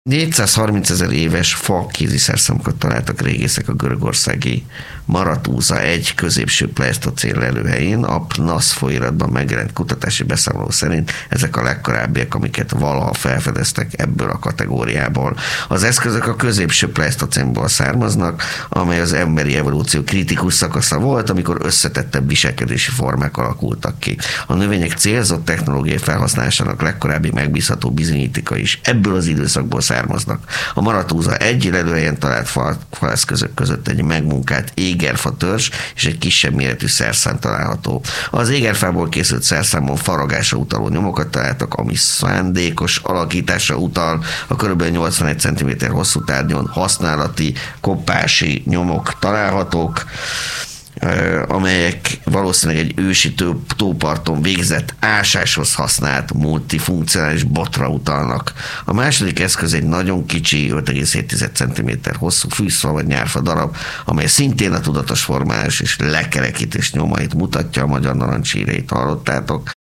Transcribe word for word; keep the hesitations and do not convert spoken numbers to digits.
négyszázharmincezer éves fa kéziszerszámokat találtak régészek a görögországi Maratúza egy középső pleisztocén lelőhelyén. A pnasz folyóiratban megjelent kutatási beszámoló szerint ezek a legkorábbiak, amiket valaha felfedeztek ebből a kategóriából. Az eszközök a középső pleisztocénból származnak, amely az emberi evolúció kritikus szakasza volt, amikor összetettebb viselkedési formák alakultak ki. A növények célzott technológiai felhasználásának legkorábbi megbízható bizonyítéka is ebből az időszakból származnak. A Maratúza egy lelőhelyen talált fa, faeszközök között egy megmunkált égerfa törzs és egy kisebb méretű szerszám található. Az égerfából készült szerszámon faragásra utaló nyomokat találtak, ami szándékos alakításra utal. A kb. nyolcvanegy centiméter hosszú tárgyon használati koppási nyomok találhatók, amelyek valószínűleg egy ősi tóparton végzett ásáshoz használt multifunkcionális botra utalnak. A második eszköz egy nagyon kicsi, öt egész hét centiméter hosszú fűszfa vagy nyárfa darab, amely szintén a tudatos formálás és lekerekítés nyomait mutatja, a magyar narancsíreit hallottátok.